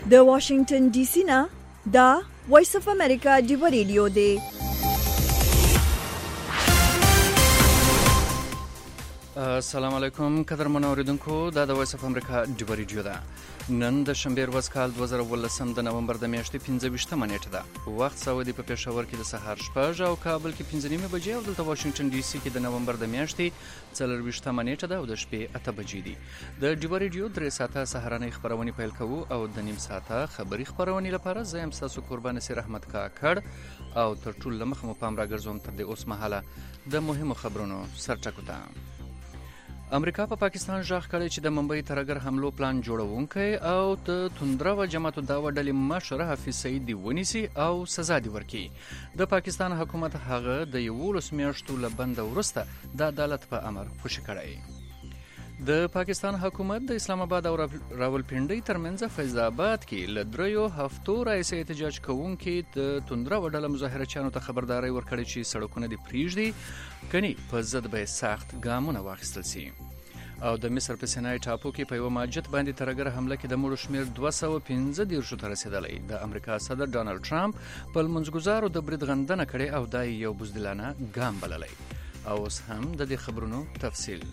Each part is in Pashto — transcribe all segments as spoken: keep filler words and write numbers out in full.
د واشنگټن ډي سي نه دا وایس اف امریکا ډیو ریډیو دی. السلام علیکم قدرمنو اوریدونکو، دا د وایس اف امریکا ډیو ریډیو ده. نن د شنبه ورځ کال دوه زره ولسم د نومبر د میاشتې پنځه ویشتمه نیټه ده. وخت سعودي په پېښور کې د سهار شپږ او کابل کې پنځه نیمې بجې او دلته واشنگټن ډي سي کې د نومبر د میاشتې څلور ویشتمه نیټه ده او د شپې اته بجې دي. د ډیو ریډیو درې ساعته سهارنۍ خبرونه پیل کوو او د نیم ساعته خبري خبرونه لپاره زه یم ستاسو قربان نصیر احمد کاکړ او تر ټولو له مخه مو پام راګرځوم تر دې اوس مهاله د مهمو خبرونو سرټکو ته. امریکا په پا پاکستان ژغ کړی چې د ممبئی ترهګر حملو پلان جوړونکی او د توندره و جماعت الدعوه ډلې مشر حفیظ سعید دی ونیسي او سزا دی ورکړي. د پاکستان حکومت هغه د یولس میاشتو له بنده وروسته د عدالت په امر خوشي کړی. د پاکستان حکومت د اسلام آباد او راولپنډۍ ترمنځ فیض آباد کې له دریو هفتو راهیسې احتجاج کوونکي د توندره و ډله مظاهرچیانو ته خبرداری ورکړې چې سړکونه دې پریږدي کني په ضد به سخت ګامونه واخیستل شي. او د مصر په سینای ټاپو کې په یو مسجد باندې ترهګر حمله کې د مړو شمیر دوه سوه پنځه دېرشو ته رسېدلی. د امریکا صدر ډانلډ ټرمپ په لمونځګزارو د برید غندنه کړې او دا یو بزدلانه ګام بللی. او اوس هم د دې خبرونو تفصیل.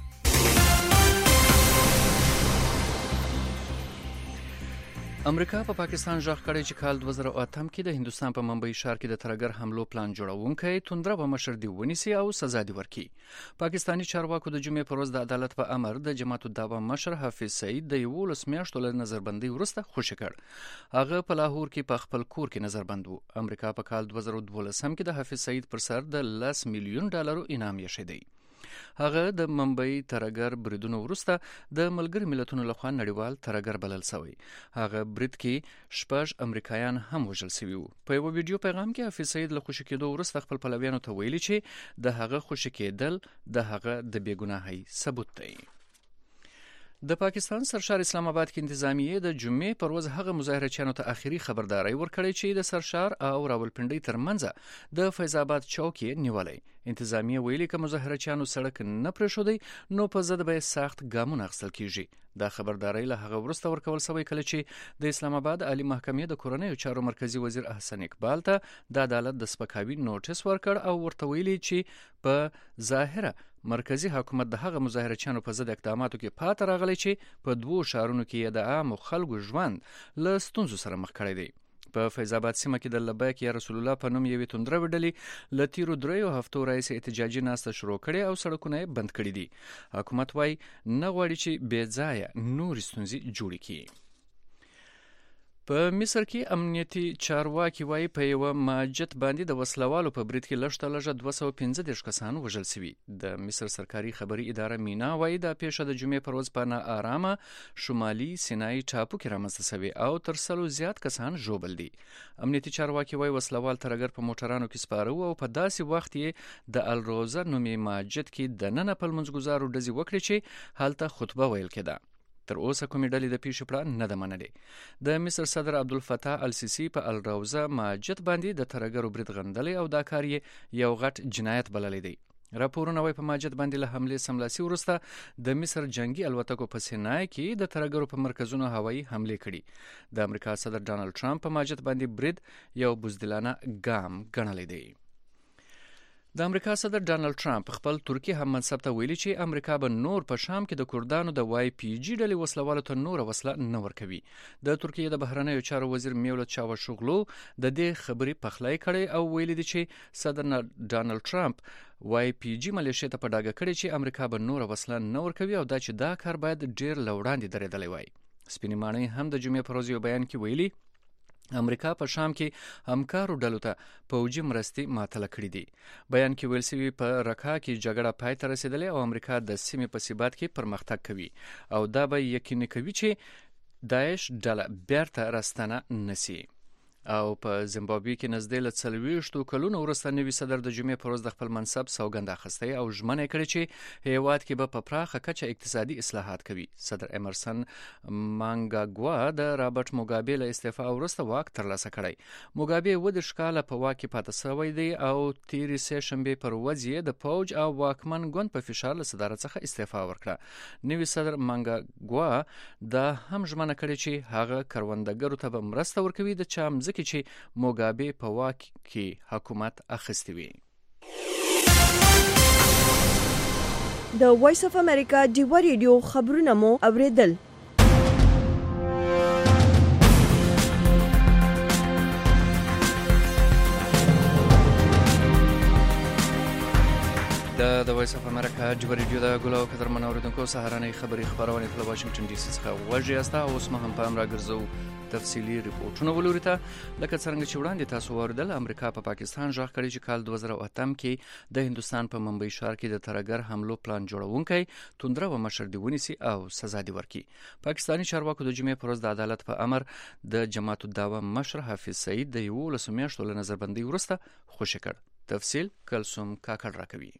امریکا په پا پاکستان ژغ کړی چې کال دوه زره اتم کې د هندوستان په ممبئی ښار کې د ترهګر حملو پلان جوړونکی توندره و مشر دی ونیسي او سزا دی ورکړي. پاکستاني چارواکو د جمعې پر ورځ د عدالت په امر د جماعت الدعوه مشر حفیظ سعید د یولس میاشتو له نظربندۍ وروسته خوشي کړ. هغه په لاهور کې په خپل کور کې نظربند و. امریکا په کال دوه زره دولسم کې د حفیظ سعید پر سر د لس میلیون ډالرو انعام یې دی. هغه د ممبئی ترهګر بریدونو وروسته د ملګري ملتونو لخوا نړیوال ترهګر بلل شوی. هغه برید کې شپږ امریکایان هم وژل شوي وو. په یو ویډیو پیغام کې حفیظ سعید له خوشي کېدو وروسته خپل پلویانو ته ویلي چې د هغه خوشي کېدل د هغه د بېګناهۍ ثبوت دی. د پاکستان سرشار اسلام آباد کې انتظامیه د جمعې پر ورځ هغه مظاهرچیانو ته آخري خبرداری ورکړی چې د سرشار او راولپنډۍ ترمنځ د فیض آباد چوک یې نیولی. انتظامیه ویلي که مظاهرچیانو سړک نه پرېښودی نو په ضد به سخت ګامونه اخیستل کیږي. دا خبرداری له هغه وروسته ورکول شوی کله چې د اسلام آباد عالی محکمې د کورنیو چارو مرکزی وزیر احسن اقبال ته د عدالت د سپکاوي نوټس ورکړ او ورته ویلي چې په ظاهره مرکزی حکومت د هغه مظاهرچیانو په ضد اقداماتو کې پاتې راغلی چې په دوو ښارونو کې د عامو خلکو ژوند له ستونزو سره مخ کړی دی. په فیض آباد سیمه کې د لبیک یا رسول الله په نوم یوې توندره ډلې له تیرو دریو هفتو راهیسې احتجاجي ناسته شروع کړې او سړکونه یې بند کړي دي. حکومت وایي نه غواړي چې بې ځایه نورې ستونزې جوړې کړي. په مصر کې امنیتي چارواکي وایي په یوه مسجد باندې د وسلوالو په برید کې لږ تر لږه دوه سوه پنځه دېرش کسان وژل شوي. د مصر سرکاري خبري اداره مینا وایي دا پیښه د جمعې پر ورځ په ناارامه شمالي سینای ټاپو کې رامنځته شوې او تر سلو زیات کسان ژوبل دي. امنیتي چارواکي وایي وسلوال ترهګر په موټرانو کې سپاره و او په داسې وخت یې د الروزه نومې مسجد کې دننه په لمونځګزارو ډزې وکړې چې هلته خطبه ویل کېده. تر اوسه کومې ډلې د پیښې پړه نه ده منلې. د مصر صدر عبدالفتاح السیسی په الروزه مسجد باندې د ترهګرو برید غندلی او دا کار یې یو غټ جنایت بللی دی. راپورونه وایي په مسجد باندې له حملې سملاسي وروسته د مصر جنگي الوتکو په سینای کې د ترهګرو په مرکزونو هوایي حملې کړي. د امریکا صدر ډانلډ ټرمپ په مسجد باندې برید یو بزدلانه ګام ګڼلی دی. د امریکا صدر ډانلډ ټرمپ خپل ترکي هم منصب ته ویلي چې امریکا به نور په شام کې د کردانو د وای پی جی ډلې وسلوالو ته نوره وسله نه ورکوي. د ترکیې د بهرنیو چارو وزیر میولت چاوشوغلو د دې خبرې پخلی کړی او ویلي دي چې صدر ډانلډ ټرمپ وای پی جی ملیشیا ته په ډاګه کړی چې امریکا به نوره وسله نه ورکوي او دا چې دا کار باید ډیر له وړاندې درېدلی وای. سپینې ماڼۍ هم د جمعې په ورځ یو بیان کې ویلي امریکا په شام کې همکارو ډلو ته پوځي مرستې معطله کړي دي. بیان کې ویل شوي په رقه کې جګړه پای ته رسېدلې او امریکا د سیمې په ثبات کې پرمختګ کوي او دا به یقیني کوي چې داعش ډله بیرته راستنه نشي. او په زیمبابوې کې نږدې له څلوېښتو کلونو وروسته نوي صدر د جمعې پر ورځ د خپل منصب سوګند اخیستی او ژمنه کړې چې هیواد کې به په پراخه کچه اقتصادي اصلاحات کوي. صدر امرسن مانګاګوا د رابرټ موګابي له استعفا وروسته واک ترلاسه کړی. موګابي اووه دېرش کاله په واک کې پاتې شوی دی او تېرې سهشنبې پر ورځ یې د پوج او واکمن ګوند په فشار له صدارت څخه استعفا ورکړه. نوي صدر مانګاګوا دا هم ژمنه کړې چې هغه کروندګرو ته به مرسته ورکوي د چا مځکې چې موګابي په واک کې حکومت اخیستی وي. د وایس اف امریکا ډیوا ریډیو خبرونه مو اوریدل. د وایس اف امریکا ډیوا ریډیو د ګلو قدرمن اوریدونکو سهارنۍ خبري خبرونه په واشنگټن ډي سي څخه وژي استا اوس مه هم په امر راګرځو تفصیلی ریپورتونه ولوري ته. لکه څنګه چې وړاندې تاسو واوریدل، امریکا په پاکستان ژغ کړی چې کال دوه زره او اتم کې د هندستان په ممبئی ښار کې د ترهګر حملو پلان جوړونکی توندره و مشر دی ونیسي او سزا دی ورکړي. پاکستاني چارواکو د جمعې پر ورځ د عدالت په امر د جماعت الدعوه مشر حافظ سعید د یولسو میاشتو له نظربندۍ وروسته خوشي کړ. تفصیل کلثوم کاکړ راکوي.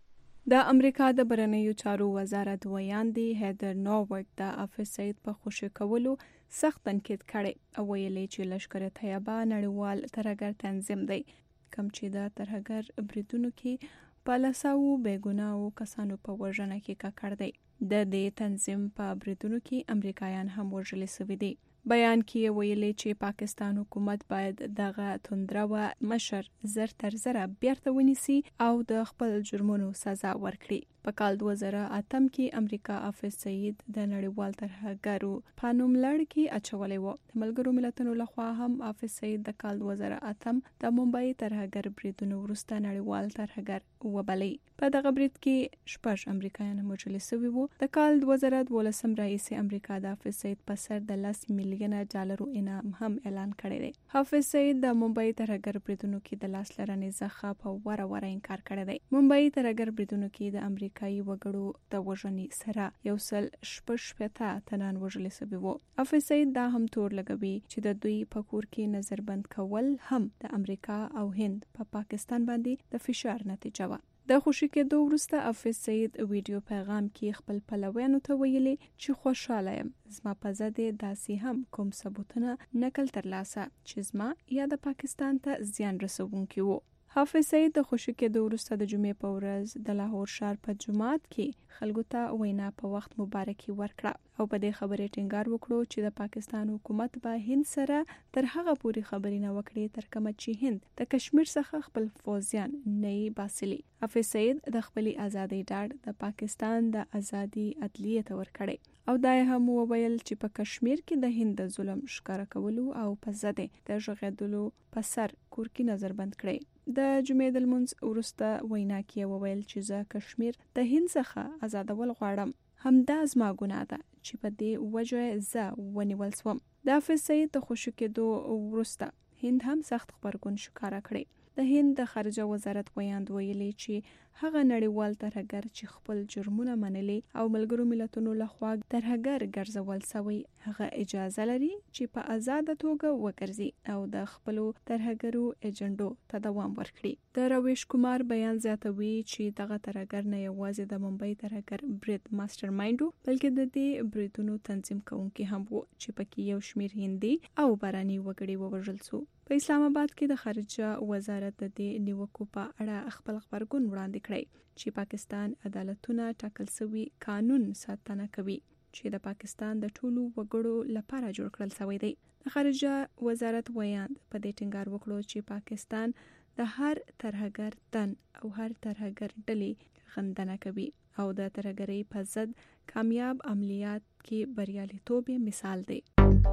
د امریکا د بهرنیو چارو وزارت ویاندې هیدر نوورټ د حافظ سعید په خوشي کولو سخت تنقید کړی او ویلي چې لشکر طیبه نړیوال ترهګر تنظیم دی کوم چې د ترهګر بریدونو کې په لساو بېګناهو کسانو په وژنه کې ککړ دی. د دې تنظیم په بریدونو کې امریکایان هم وژل شوي دي. بیان کې ویلي چې پاکستان حکومت باید دغه توندره و مشر زر تر زره بیرته ونیسي او د خپل جرمونو سزا ورکړي. په کال دوه زره اتم کې امریکا حافظ سعید د نړیوال ترهګرو په نوم لړ کې اچولی و. د ملګرو ملتونو لخوا هم حافظ سعید د کال دوه زره اتم د ممبئی ترهګر بریدونو وروسته نړیوال ترهګر وبلی. په دغه برید کې شپږ امریکایان وژل شوي وو. د کال دوه زره دولسم راهیسې امریکا د حافظ سعید په سر د لس میلیونه ډالرو انعام هم اعلان کړی دی. حافظ سعید د ممبئی ترهګر بریدونو کې د لاس لرنې څخه په وره وره انکار کړی دی. ممبئی ترهګر بریدونو کې د امریکا امریکایي وګړو د وژنې سره یو سل شپږ شپېته تنان وژل شوي وو. حافظ سعید دا هم تور لګوي چې د دوی په کور کې نظربند کول هم د امریکا او هند په پا پاکستان باندې د فشار نتیجه وه. د خوشي کېدو وروسته حافظ سعید ویډیو پیغام کې خپل پلویانو ته ویلي چې خوشاله یم، زما په ضد داسې هم کوم ثبوتونه نقل ترلاسه چې زما یا د پاکستان ته زیان رسونکي وو. حافظ سعید د خوشي کېدو وروسته د جمعې په ورځ د لاهور ښار په جومات کې خلکو ته وینا په وخت مبارکي ورکړه او په دې خبرې ټینګار وکړو چې د پاکستان حکومت به هند سره تر هغه پورې خبرې نه وکړي تر کومه چې هند د کشمیر څخه خپل فوجیان نه باسلي. حافظ سعید د خپل ازادۍ ډاډ د پاکستان د ازادي عدلیې ته ورکړي او دا هم وویل چې په کشمیر کې د هند د ظلم ښکاره کولو او په ضد د ژغېدلو په سر کور کې نظربند کړي. د جمعې د لمونځ وروسته وینا کې وویل چې زه کشمیر د هند څخه آزادول غواړم، همدا زما ګناه ده چې په دې وجه زه ونیول شوم. د حافظ سعید د خوشي کېدو وروسته هند هم سخت غبرګون ښکاره کړی. د هند د خارجه وزارت ویاند ویلي چې هغه نړیوال ترهګر چې خپل جرمونه منلي او ملګرو ملتونو لخوا ترهګر ګرځول شوی هغه اجازه لري چې په آزاده توګه وګرځي او د خپل ترهګرو ایجنډو ته دوام ورکړي. د رویش کمار بیان زیاتوي چې دغه ترهګر نه یوازې د ممبئی ترهګر برید ماستر مایندو بلکې د دې بریدونو تنظیم کوونکي هم وو چې پکې یو شمیر هندي او باراني وګړي ووژل شو. په اسلام آباد کې د خارجه وزارت د دې نیوکو په اړه خپل خبرګون وړاندې کړی چې پاکستان عدالتونه ټاکل شوی قانون ساتنه کوي چې د پاکستان د ټولو وګړو لپاره جوړ کړل شوی دی. د خارجه وزارت ویاند په دې ټینګار وکړو چې پاکستان د هر ترهګر تن او هر ترهګر ډلې غندنه کوي او د ترهګرۍ په ضد کامیاب عملیات کې بریالیتوب مثال دی.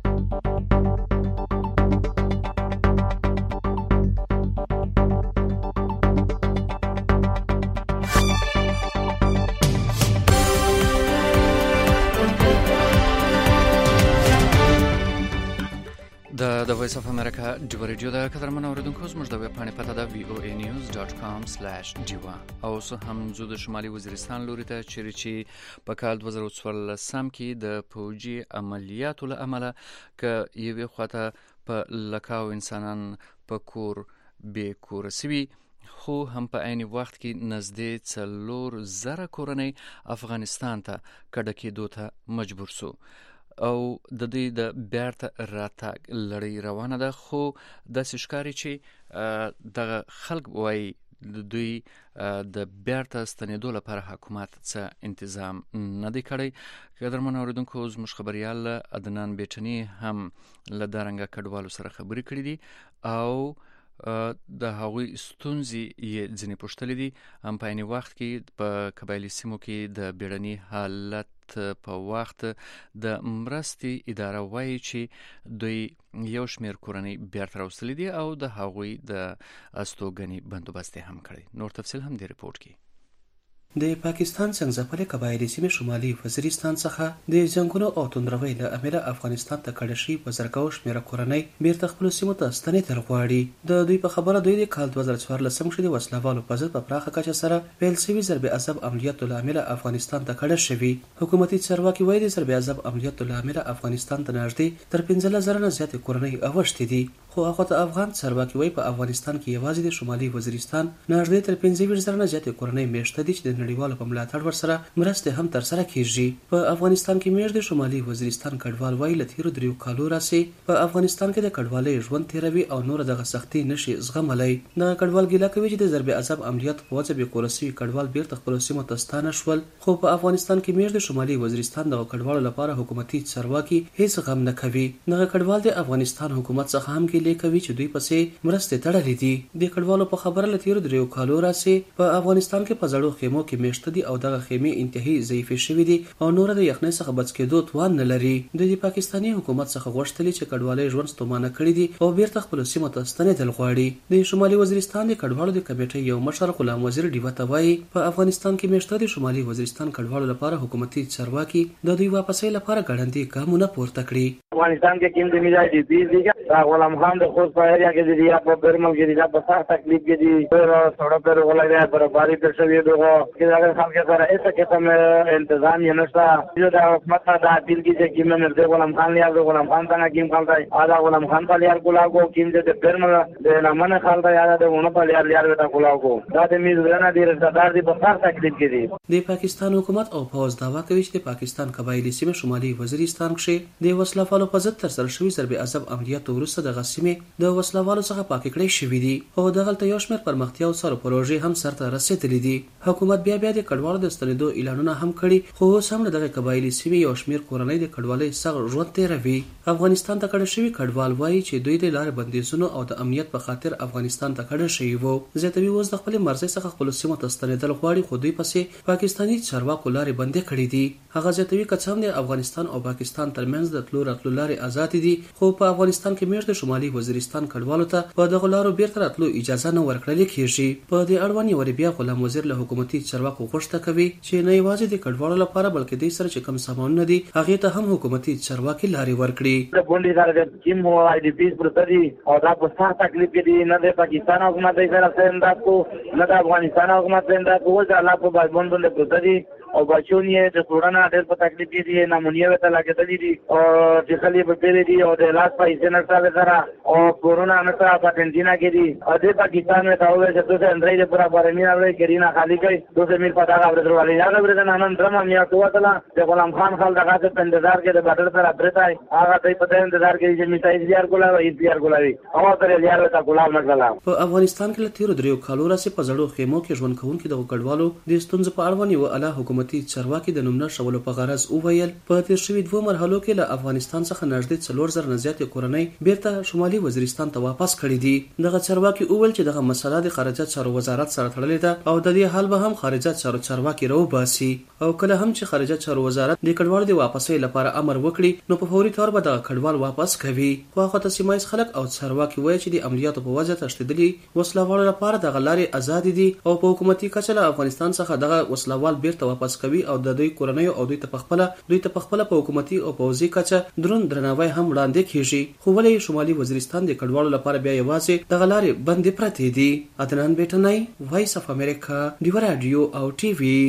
د وایس اف امریکا ډیوا ریډیو د قدرمن اوریدونکو زموږ د ویب پاڼې پته ده وی او ای نیوز ډاټ کام سلیش ډیوا او اوس هم زه د شمالي وزیرستان لوري ته چیرې چې په کال دوه زره څوارلسم کې د پوجي عملیاتو له امله که یوې خواته په لکاو انسانان په کور بې کوره سوي، خو هم په عین وخت کې نږدې څلور زره کورنۍ افغانستان ته کډه کېدو ته مجبور سو او د دوی د بیرته راتګ لړۍ روانه ده. خو داسې ښکاري چې دغه خلک وایي د دوی د بیرته ستنېدو لپاره حکومت څه انتظام نه دی کړی. قدرمن اورېدونکو، زموږ خبریال عدنان بیټني هم له دارنګه کډوالو سره خبرې کړې دي او د هغوی ستونزې یې ځینې پوښتلې دي. هم په عین وخت کې په قبایلي سیمو کې د بیړني حالت په وخت د مرستې اداره وایي چې دوی یو شمېر کورنۍ بیرته راوستلې دي او د هغوی د استوګنې بندوبست هم کړی. نور تفصیل هم د ریپورت کې. د پاکستان څنګه قبایلي سیمې شمالي وزیرستان څخه د جنګونو او توندروي له امله افغانستان ته کډه شي په زرګونو شمېره کورنۍ بیرته خپلو سیمو ته ستنېدل غواړي. د دوی په خبره دوی د کال دوه زره څوارلسم کې د وسلوالو په ضد په پراخه کچه سره پیل شوي ضرب عذاب عملیاتو له امله افغانستان ته کډه شوي. حکومتي چارواکي وایي د ضرب عذاب عملیاتو له امله افغانستان ته نږدې تر پنځلس زره نه زیاتې کورنۍ اوښتې دي. خو هغه ته افغان چارواکي وایي په افغانستان کې یوازې د شمالي وزیرستان نږدې تر پنځه ویشت زره نه زیاتې کورنۍ میشته دي چې د نړیوالو په ملاتړ ورسره مرستې هم ترسره کیږي. په افغانستان کې میشت د شمالي وزیرستان کډوال وایي له تیرو دریو کالو راځي په افغانستان کې د کډوالۍ ژوند تیروي او نور دغه سختي نشي زغملی. دغه کډوال ګیله کوي چې د ضرب عذاب عملیات په وجه بې کوره سوي کډوال بیرته خپلو سیمو ته ستانه شول. خو په افغانستان کې میشت د شمالي وزیرستان دغه کډوالو لپاره حکومتي چارواکي هیڅ غم نه کوي. دغه کډوال د افغانستان حکومت څخه هم ګیلې کوي چې دوی پسې مرستې تړلې دي. د کډوالو په خبره له تیرو دریو کالو راځي په افغانستان کې په زړو خیمو کې میشته دي او دغه خیمې انتهایی ضعیفې شوي دي او نور د یخنۍ څخه بچ کېدو توان نه لري. دوی د پاکستاني حکومت څخه غوښتلي چې کډوالۍ ژوند ستومانه کړي دي او بیرته خپلو سیمو ته ستنېدل غواړي. د شمالي وزیرستان د کډوالو د کمیټې یو مشر غلام وزیر ډیوه ته وایي په افغانستان کې میشته د شمالي وزیرستان کډوالو لپاره حکومتي چارواکي د دوی واپسۍ لپاره ګړندي ګامونه پورته کړي. افغانستان کې کوم د میراث دي دي غلام خان د خوست په ایریا کې دي یا په برمل کې دي یا په سخت تکلیف کې دي پر سړک پر ولګیا پر باري پر شوی دغه کې هغه خلک سره ایسه کې سم انتظام یې نشته. یو د حکومت د اپیل کې چې کیم نه د غلام خان یا د غلام خان څنګه کیم خلک ادا غلام خان په لار کولاګو کیم د برمل د لمن خلک یا د ونه په لار لار وتا کولاګو دا د میزونه دي رضادار دي په سخت تکلیف کې دي. د پاکستان حکومت او پوز دعوا کوي چې د پاکستان قبایلی سیمه شمالي وزیرستان کې د وسلوالو په ضد ترسره شوي ضرب عذاب عملیاتو وروسته دغه سیمې د وسلوالو څخه پاکې کړې شوي دي او دغلته یو شمېر پرمختیا او سره پروژې هم سرته رسېدلې دي. حکومت بیا بیا د کډوالو د ستنېدو اعلانونه هم کړي خو اوس هم له دغه قبایلي سیمې یو شمېر کورنۍ د کډوالۍ سخت ژوند تېروي. افغانستان ته کډه شوي کډوال وایي چې دوی د لارې بندیزونو او د امنیت په خاطر افغانستان ته کډه شوي وو. زیاتوي اوس د خپلې مرضۍ څخه خپلو سیمو ته ستنېدل غواړي خو دوی پسې پاکستاني چارواکو لارې بندې کړي دي. هغه زیاتوي که څه هم د افغانستان او پاکستان ترمنځ د تلو راتلو لارې آزادې دي خو په افغانستان کې میشت د شمالي وزیرستان کډوالو ته په دغو لارو بیرته راتلو اجازه نه ورکړل کېږي. په دې اړوند یو بیا غلام وزیر له حکومتي چارواکو غوښتنه کوي چې نه یوازې د کډوالو لپاره بلکې دوی سره چې کوم سامانونه دي هغې ته هم حکومتي چارواکي لارې ورکړي. د بونډې سره د ټیم او آی ډي پیز پرته دي او دا په سخت تکلیف کې دي. نه د پاکستان حکومت یې سره امداد کو نه د افغانستان حکومت امداد کو. د الله په باندې باندې پرته دي او بچون یې د سوډان ډېر په تکلیف کې دي. نمونیه وته لګېدلې دي او چې خلې په پیری دي او د لاس پیسې نشته سره او کورونا نشته په ارجنټینا کې دي او د پاکستان میں تا وې چې دوسه اندرې د پورا بارمي اورې کرینا خالی کوي دوسه میر پتا غوړ درواله یا غوړ د نن درم میا توتلا د غلام خان خل دغه ته انتظار کې د بدر سره برتای هغه ته په انتظار کې چې میټای زیار کولا او ایپیار کولاوي او تر زیار وتا کولا نکلا. په افغانستان کې له تیرو دریو کالو راځي په زړو خیمو کې ژوند کوونکي د کډوالو د ستونزو په اړه یو اعلی حکومتي چارواکي د نوم نشولو په غرض وویل په تیر شوي دوه مرحلو کې له افغانستان څخه نږدې څلور زره نه زیاتې کورنۍ بیرته شمالي وزیرستان ته واپس کړي دي. دغه چارواکي وویل چې دغه مسله د خارجه چارو وزارت سره تړلې ده او د دې حال به هم خارجه چارو چارواکي راوباسي او کله هم چې خارجه چارو وزارت د کډوالو د واپسۍ لپاره امر وکړي نو په فوري تور به دغه کډوال واپس کوي. خو هغه ته سیمه ییز خلک او چارواکي وایي چې د عملیاتو په وجه تښتېدلي وسلوالو لپاره دغه لارې ازادې دي او په حکومتي کچه له افغانستان څخه دغه وسلوال بیرته واپس کوي او د دوی کورنۍ او دوی ته پخپله دوی ته پخپله په حکومتي او پوځي کچه درون درناوی هم وړاندې کیږي. خو ولې شمالي وزیرستان د کډوالو لپاره بیا یوازې دغه لارې بندې پرتې دي. عدنان بیټنی، وایس اف امریکا، ډیوه راډیو او ټي وي.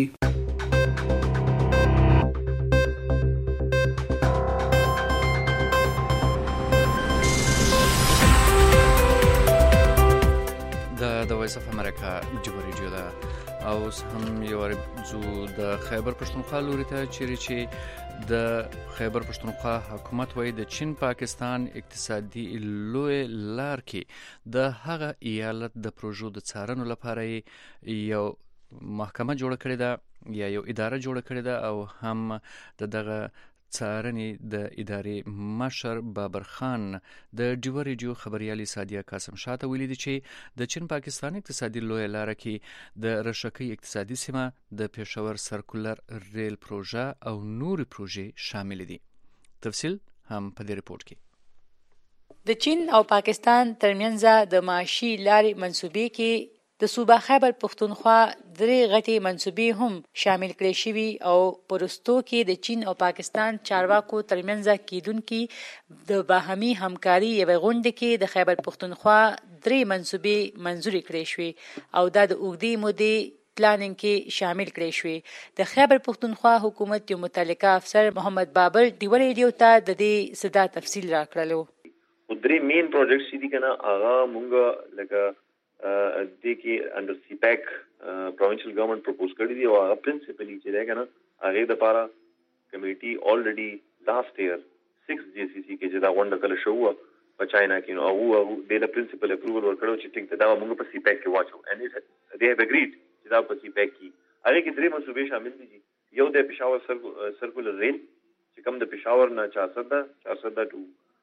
وایس اف امریکا جبر ریډیو ده او هم یو زو د خیبر پښتونخوا لوري ته چیرې چې د خیبر پښتونخوا حکومت وایي د چین پاکستان اقتصادي لوی لار کې د هغه ایالت د پروژو د څارنو لپاره یو محکمه جوړه کړې ده یا یو اداره جوړه کړې ده او هم د دغه څارنې د ادارې مشر بابر خان د ډیور ریډیو خبريالي سادیه قاسم شاه ته ویلي دي چې د چین پاکستان اقتصادي لوی لار کې د رشکې اقتصادي سیمه د پېښور سرکولر ریل پروژه او نور پروژې شامل دي. تفصیل هم په دې ریپورت کې. د چین او پاکستان ترمنځ د معاشي لارې منسوبې کې د صوبه خیبر پښتونخوا درې غټي منسوبې هم شامل کړي شوي او پرستو کې د چین او پاکستان چارواکو ترمنځ کېدونکي د باهمي همکاري یوه غونډه کې د خیبر پښتونخوا درې منسوبې منظوري کړي شوي او دا د اوږدې مودې پلانینګ کې شامل کړي شوي. د خیبر پښتونخوا حکومت یو متعلقه افسر محمد بابر ډیور ریډیو ته د دې صدا تفصیل راکړلو. درې مین پروجیکټس دي کنه هغه مونږ لکه د کې انډر سی پیک پروینشل ګورنمنت پروپوز کړی دی او هغه پرنسپلی چې ده کنه هغه د لپاره کمیټي الریډي لاست ایئر سکس جی سی سی کې چې دا غونډه کله شو په چاینا کې نو هغه د پرنسپل اپروول ورکړو چې ټیک دا موږ په سی پیک کې واچو and it they have agreed چې دا په سی پیک کې هغه کې درې منسوبې شامل دي. یو د پېښور سرکولر ریل چې کوم د پېښور نه چارسده چارسده ټو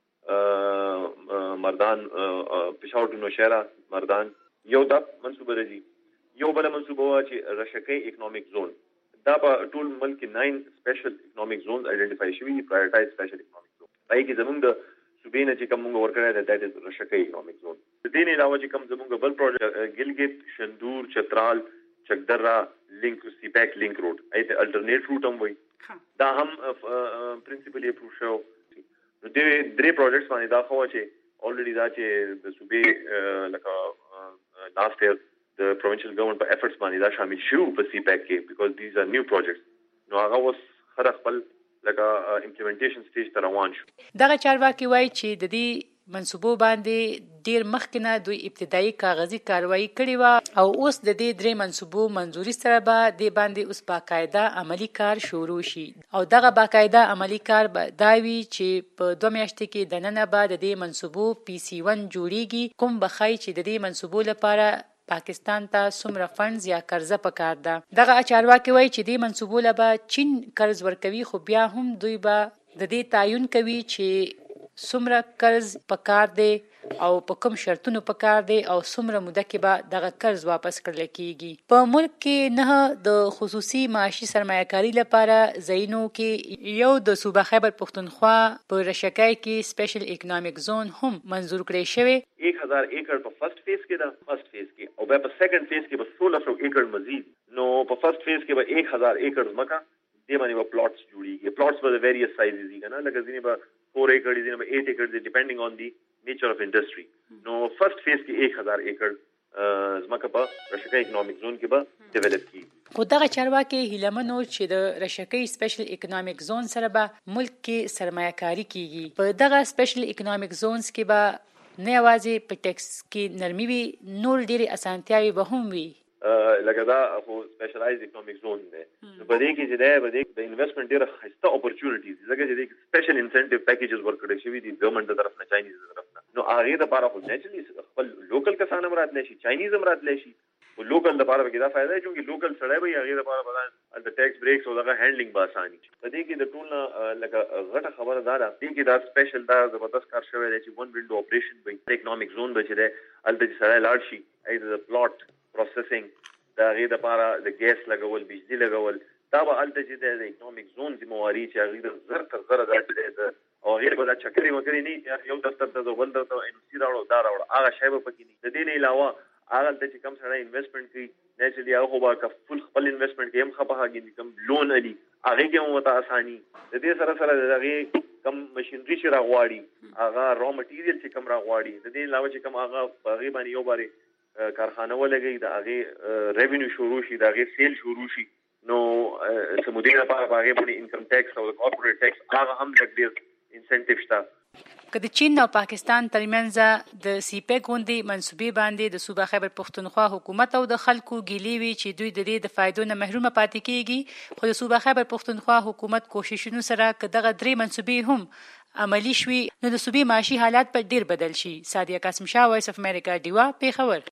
مردان پېښور ټو نوشهره مردان یو دا منصوبه راځي. یو بل منصوبه وا چې رشکې اکونومیک زون دا په ټول ملک کې ناین سپیشل اکونومیک زونز آئیډنټیفای شوي دي پرایورټایز سپیشل اکونومیک زون پای کې زموږ د صوبې نه چې کوم موږ ورکړی دی دیٹ از رشکې اکونومیک زون. د دې نه علاوه چې کوم زموږ بل پروجیکټ ګلګت شندور چترال چکدرا لینک سی پیک لینک روډ ایت الټرنیټ روټ هم وي دا هم پرنسپلی اپروو شو. نو دې درې پروجیکټس باندې دا خو چې already دا چې د صوبې لکه last year the provincial government په efforts باندې دا شامل شو په سی پیک کې because these are new projects. نو هغه اوس خره خپل لکه implementation stage ته روان شو. دغه چارواکي وایي چې د دې منصوبو باندې ډیر مخکې نه دوی ابتدایي کاغذي کاروایی کړې وه او اوس د دې درې منصوبو منظوري سره به دې باندې اوس باقاعده عملی کار شروع شي او دغه باقاعده عملی کار به دا وي چې په دوه میاشتې کې دننه به د دې منصوبو پی سی ون جوړیږي کوم به ښایي چې د دې منصوبو لپاره پاکستان ته څومره فنډز یا قرضه پکار ده. دغه چارواکي وایي چې دې منصوبو له به چین قرض ورکوي خو بیا هم دوی به د دې تعین کوي چې څومره قرض پکار دی او په کوم شرطونو پکار دی او څومره موده کې به دغه قرض واپس کړل کیږي. په ملک کې نه د خصوصي معاشي سرمایه‌کاري لپاره ځایونو کې یو د صوبه خیبر پښتونخوا په رشکای کې سپیشل اکونومیک زون هم منظور کړی شوی. एक हजार एकड़ په فرست فیز کې دا فرست فیز کې او بیا په سیکنډ فیز کې به सोलह सौ एकड़ مزید. نو په فرست فیز کې به एक हजार एकड़ ځمکه دې باندې به پلاټس جوړیږي. پلاټس به ویریس سایزز دي کنه لکه ځینې به four acre دي ځینې به eight acre دي ډیپینډینګ آن دی نیچر اف انډستری. نو فرست فیز کې एक हजार एकड़ ځمکه په رشکې اکونومیک زون کې به ډیولپ کیږي. خو دغه چارواکي هیلمنو چې د رشکې سپیشل اکونومیک زون سره به ملک کې سرمایه‌کاري کیږي. په دغه سپیشل اکونومیک زونز کې به نه یوازې په ټیکس کې نرمي وي نور ډېرې اسانتیاوې به هم وي. لکه دا خو سپیشلایز اکونومیک زون دی نو په دې کې چې دی په دې د انویسټمنټ ډېره ښایسته اپورچونټیز ځکه چې دې سپیشل انسنټیو پیکیجز ورکړی شوي دي ګورنمنټ د طرف نه چاینیز د طرف نه. نو هغې دپاره خو نیچرلي خپل لوکل کسان هم راتلی شي چاینیز هم راتلی شي خو لوکل دپاره به کې دا فایده چونکې لوکل سړی به وي هغې دپاره به د ټیکس بریکس او دغه هینډلینګ به اساني شي. په دې کې د ټول نه لکه غټه خبره دا ده دې کې دا سپیشل دا زبردست کار شوی دی چې ون ونډو اپریشن به اکونومیک زون به چې دی هلته چې سړی لاړ شي د پلاټ پروسیسینګ د هغې دپاره د ګیس لګول بجلي لګول دا به هلته چې دی د اکونومیک زون ذمواري چې هغې د زر تر زره دا چې دی او هغې به دا چکرې وکرې نه یو دفتر ته ځو بل دفتر ته ان او سي راوړو دا راوړو هغه شی به پکې نه. د دې نه علاوه هغه هلته چې کوم سړی انویسټمنټ کوي نیچرلي هغه خو به که فل خپل انویسټمنټ کوي هم ښه پهږي کوم لون علي هغې کې هم ورته اساني. د دې سره سره د هغې کم مشینري چې راغواړي هغه را مټیریل چې کم راغواړي د دې علاوه چې کم هغه په هغې باندې یو بارې کارخانه ولګوي د هغې ریونیو شروع شي د هغې سیل شروع شي نو څه مودې لپاره په هغې باندې انکم ټیکس او د کارپوریټ ټیکس هغه هم لږ ډېر انسنټیو شته. که د چین او پاکستان ترمنځ د سیپیک غونډې منسوبې باندې د صوبه خیبر پښتونخوا حکومت او د خلکو ګیلې وي چې دوی د دې د فایدو نه محرومه پاتې کیږي، خو د صوبه خیبر پښتونخوا حکومت کوششونو سره که دغه درې منسوبې هم عملی شوي نو د صوبې معاشي حالات به ډیر بدل شي. سادیه قاسم شاه، وایس اف امریکا، ډیوا، پیښور.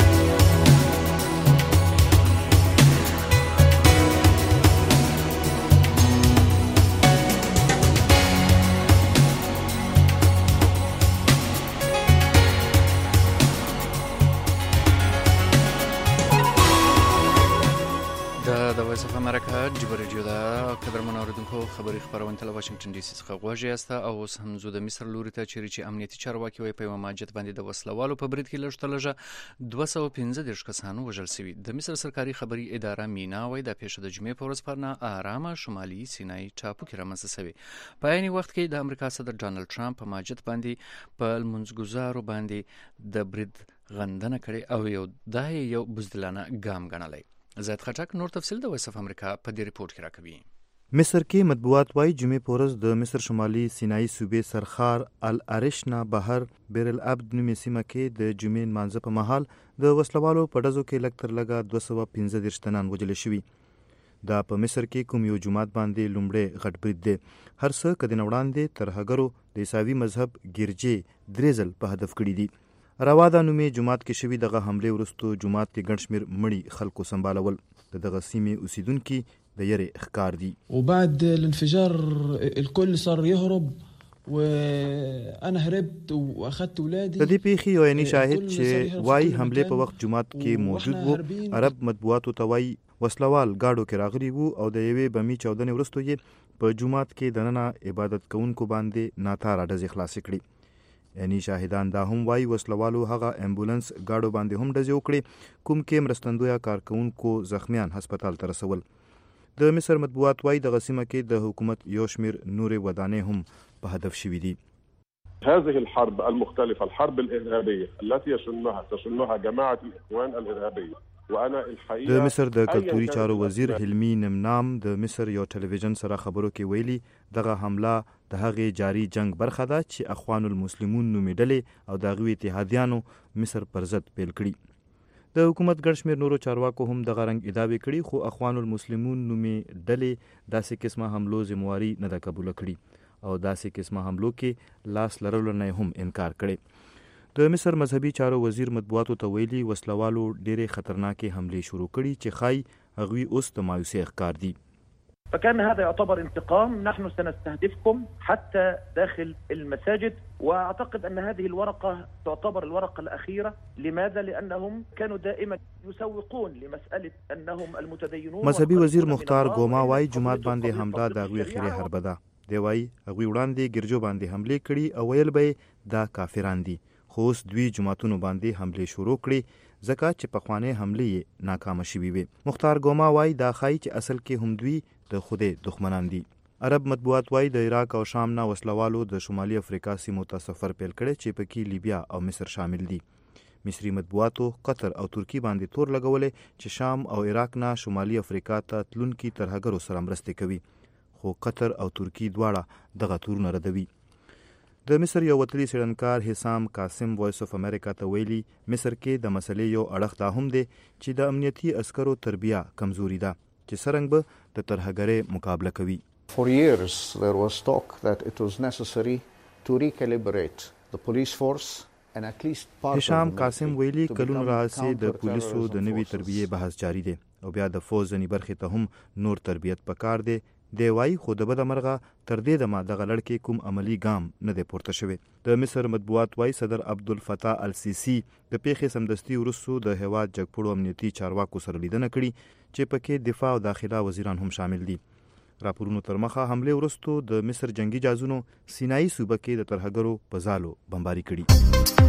د وایس اف امریکا ډیوا ریډیو دا قدرمن اوریدونکو خبري خبرونه تل واشنگټن ډي سي څخه غواړي است او اوس هم زو د مصر لوري ته چیرې چې امنیتي چارواکي وي په ماجد باندې د وسلوالو په برید کې لږ دوه سوه پنځه دېرش کسان وژل شوي. د مصر سرکاري خبري اداره مینا وایي د پیښه د جمعې په ورځ پر نه آرامه شمالي سینای ټاپو کې رامنځته شوې. په عین وخت کې د امریکا صدر ډانلډ ټرمپ په ماجد باندې په لمونځګزارو باندې د برید غندنه کړې او یو دای یو بزدلانه ګام ګڼلی. زید خټک نور تفصیل د وایس اف امریکا په دې ریپورت کې راکوي. مصر کې مطبوعات وايي جمعې په ورځ د مصر شمالي سینای صوبې سرخار العرش نه بهر بیر العبد نومې سیمه کې د جمعې نمانځه په مهال د وسلوالو په ډزو کې لږ تر لږه دوه سوه پنځه دېرش تنان وژل شوي. دا په مصر کې کوم یو جومات باندې لومړی غټ برید دی. هر څه که د نه وړاندې ترهګرو د عیسوي مذهب ګرجې درې ځل په هدف کړي دي. روادا نومې جومات کې شوي دغه حملې وروستو جومات کې ګڼ شمېر مړي خلکو سنبالول. د دغه سیمې اوسیدونکي د یرې ښکار دي. وبعد الانفجار الكل صار يهرب وانا هربت واخذت ولادي. د دې پیښې یو عیني شاهد چې وايي حملې په وخت جومات کې موجود وو. عرب مطبوعاتو ته وايي وسلوال گاډو کې راغلي وو او د یوې بمي چاودنې وروسته یې په جومات کې دننه عبادت کوونکو باندې ناتاره ډزې خلاصې کړي. یعنی شاهدان دا هم وايي وسلوالو هغه امبولانس گاډو باندې هم ډزې وکړي کوم کې مرستندویه کارکونکو زخمیان هسپتال ته رسول. د مصر مطبوعات وايي دغه سیمه کې د حکومت یو شمېر نورې ودانۍ هم په هدف شوي دي. هذه الحرب المختلفة الحرب الإرهابية التي يشنها تشنها جماعة الإخوان الإرهابية. د مصر د کلتوري چارو وزیر حلمي نمنام د مصر یو ټلویزیون سره خبرو کې ویلي دغه حمله د هغې جاري جنگ برخه ده چې اخوان المسلمون نومې ډلې او د هغوی اتحادیانو مصر پر ضد پیل کړي. د حکومت ګڼ شمېر نورو چارواکو هم دغه رنګ ادعاوې کړي خو اخوان المسلمون نومې ډلې داسې قسمه حملو ذمواري نه ده قبوله کړي او داسې قسمه حملو کې لاس لرلو نه هم انکار کړي. د مصر مذهبي چارو وزیر مطبوعاتو ته ویلي وسلوالو ډېرې خطرناکې حملې شروع کړي چې ښایي هغوی اوس د مایوسۍ ښکار دي. فكان هذا يعتبر انتقام. نحن سنستهدفكم حتى داخل المساجد واعتقد ان هذه الورقه تعتبر الورقه الاخيره. لماذا؟ لانهم كانوا دائما يسوقون لمساله انهم المتدينون. مذهبي وزیر مختار ګوما وايي جماعت باندې حمله د هغوی خیرې حربه ده. دی وايي هغوی وړاندې ګرجو باندې حملې کړي او ویل به دا کافران دي خو اوس دوی جماعتونو باندې حملې شروع کړي ځکه چې پخوانۍ حملې یې ناکامه شوي وي. مختار ګوما وايي دا ښایي چې اصل کې هم دوی د خدای دښمنان دي. عرب مطبوعات وايي د عراق او شام نه وسلوالو د شمالي افریقا سیمو ته سفر پیل کړی چې پکې لیبیا او مصر شامل دي. مصري مطبوعاتو قطر او ترکی باندې تور لګولې چې شام او عراق نه شمالي افریقا ته تلونکي ترهګرو سره مرستې کوي خو قطر او ترکی دواړه دغه تورونه ردوي. د مصر یو وتلي څېړنکار حسام قاسم وایس اف امریکا ته ویلي مصر کې د مسلې یو اړخ دا هم دی چې د امنیتي عسکرو تربیه کمزوري ده چې څرنګه به د ترهګرۍ مقابله کوي. For years there was talk that it was necessary to recalibrate the police force and at least part حسام قاسم ویلي کلونه راځي د پولیسو د نوي تربیې بحث جاری دی او بیا د فوج ځینې برخې ته هم نور تربیت پکار دی. دی وايي خو د بده مرغه تر دې دمه دغه لړکې کوم عملی ګام نه دی پورته شوی. د مصر مطبوعات وايي صدر عبدالفتاح السیسی د پیښې سمدستي وروستو د هیواد جګپوړو امنیتي چارواکو سره لیدنه کړي چې پکې دفاع او داخله وزیران هم شامل دي. راپورونو تر مخه حملې وروستو د مصر جنگي جازونو سینایي صوبه کې د ترهګرو په ځالو بمباري کړي.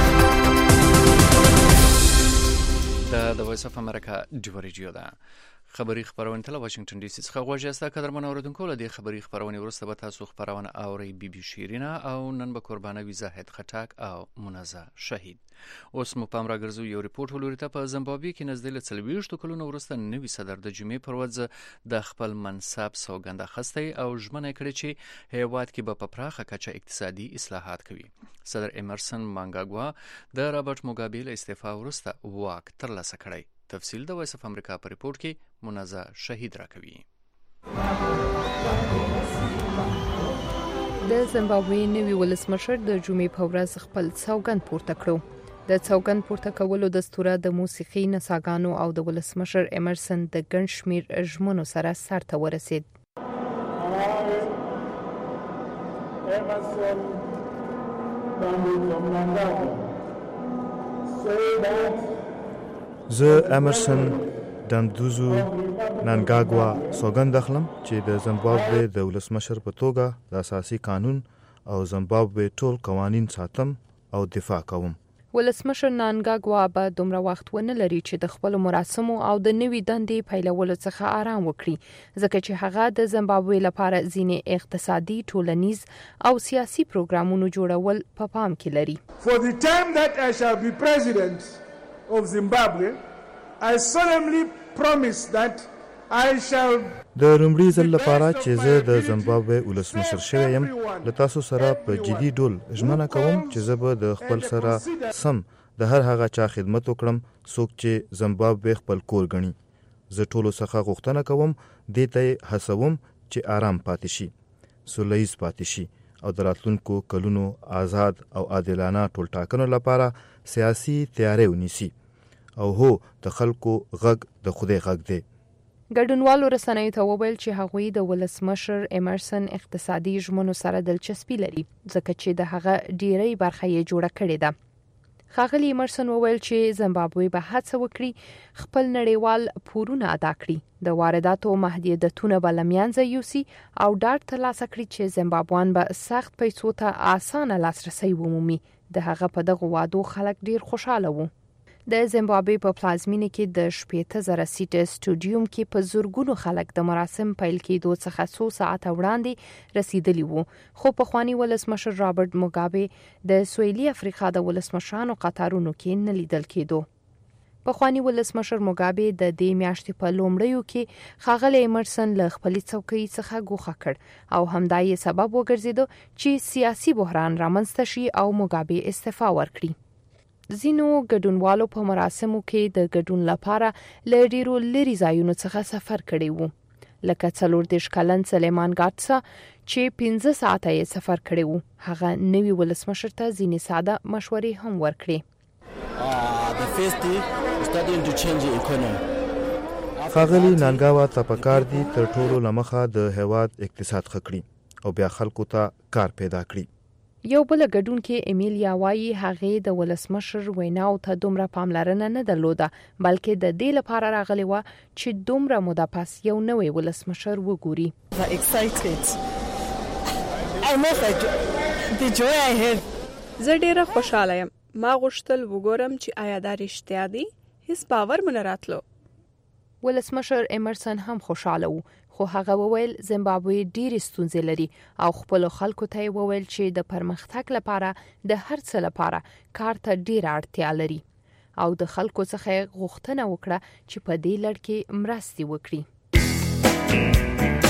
د وایس اف امریکا ډیوا ریډیو ده. خبري خبرونه له واشنگټن ډي سي څخه غوښتل قدرمن اوردونکو له دې خبري خبرونه ورسته به تاسو خبرونه اوري بي بي شيرینه او نن به قربانه وي زاهد خټاک او منازه شهید. اوس مو پام راګرځو یو ریپورت ولوري په زیمبابوې کې نزدې له څلوېښت کلونو وروسته نوي صدر د جمعې پر ورځ د خپل منصب سوګند اخیستی او ژمنه کړې چې هیواد کې به په پراخه کچه اقتصادي اصلاحات کوي. صدر امرسن مانګاګوا د رابرټ موګابي له استعفا وروسته واک ترلاسه کړی. تفصیل د وایس اف امریکا په ریپورت کې منازه شهید راکوي. د زیمبابوې نوي ولسمشر د جمعې په ورځ خپل سوګند پورته کړو. د سوګند پورته کولو دستور د موسیقي نڅاګانو او د ولسمشر امرسن د ګڼ شمېر ژمنو سره سرته ورسید. زه امرسن دمدوزو نانګاګوا سوګند اخلم چې د زیمبابوې د ولسمشر په توګه د اساسي قانون او زیمبابوې ټول قوانین ساتم او دفاع کوم. ولسمشر نانګاګوا به دومره وخت ونه لري چې د خپل مراسمو او د نوي دندې پیلولو څخه آرام وکړي ځکه چې هغه د زیمبابوې لپاره ځینې اقتصادي، ټولنیز او سیاسي پروګرامونو جوړول په پام کې لري. For the time that I shall be president of Zimbabwe, I solemnly promise that I shall د لومړي ځل لپاره چې زه د زیمبابوې ولسمشر شوی یم له تاسو سره په جدي ډول ژمنه کوم چې زه به د خپل سره سم د هر هغه چا خدمت وکړم څوک چې زیمبابوې خپل کور ګڼي. زه ټولو څخه غوښتنه کوم دې ته هڅوم چې آرام پاتې شي، سوله ییز پاتې شي او د راتلونکو کلونو آزاد او عادلانه ټولټاکنو لپاره سیاسي تیاری ونیسي. او هو د خلکو غږ د خدای غږ دی. ګډونوالو رسنیو ته وویل چې هغوی د ولسمشر امرسن اقتصادي ژمنو سره دلچسپي لري ځکه چې د هغه ډیری برخه یې جوړه کړې ده. ښاغلي امرسن وویل چې زیمبابوې به هڅه وکړي خپل نړیوال پورونه ادا کړي، د وارداتو محدودیتونه به له منځه یوسي او ډاډ ترلاسه کړي چې زیمبابویان به سخت پیسو ته اسانه لاسرسی ومومي. د هغه په دغه وعدو خلک ډیر خوشاله وو. د زیمبابوې په پلازمینه کې د شپېته زره سیټه سټوډیوم کې په زورګونو خلک د مراسم پیل کېدو څخه څو ساعته وړاندې رسیدلی وو، خو پخوانی ولسمشر رابرټ موګابي د سویلي افریقا د ولسمشرانو قطارونو کې نه لیدل کېدو. پخوانی ولسمشر موګابي د دې میاشتې په لومړیو کې ښاغلی امرسن له خپلې څوکۍ څخه ګوښه کړ او همدا یې سبب وګرځېد چې سیاسي بحران رامنځته شي او موګابي استعفا ورکړي. ځینو ګډونوالو په مراسمو کې د ګډون لپاره له ډیرو لرې ځایونو څخه سفر کړی وو، لکه څلور دېرش کلن سلیمان ګاټسا چې پنځه ساعته یې سفر کړی وو. هغه نوي ولسمشر ته ځینې ساده مشورې هم ورکړې. ښاغلي نانګاوا ته پکار دي تر ټولو لمخه د هیواد اقتصاد ښه کړي او بیا خلکو ته کار پیدا کړي. یو بل ګډون کې ایمیلیا وایي هغه د ولسمشر ویناو ته دومره پاملرنه نه درلوده بلکې د دې لپاره راغلی و چې دومره موده پس یو نوی ولسمشر وګوري. زه ډیره خوشاله یم. ما غوښتل وګورم چې آیا دا رښتیا دي. هیڅ باور مې نه راتلو. ولسمشر امرسن هم خوشاله وو، خو هغه وویل زیمبابوې ډېرې ستونزې لري او خپل خلکو ته وویل چې د پرمختګ لپاره د هر څه لپاره کار ته ډېره اړتیا لري او د خلکو څخه غوښتنه وکړه چې په دې لړ کې مرستې وکړي.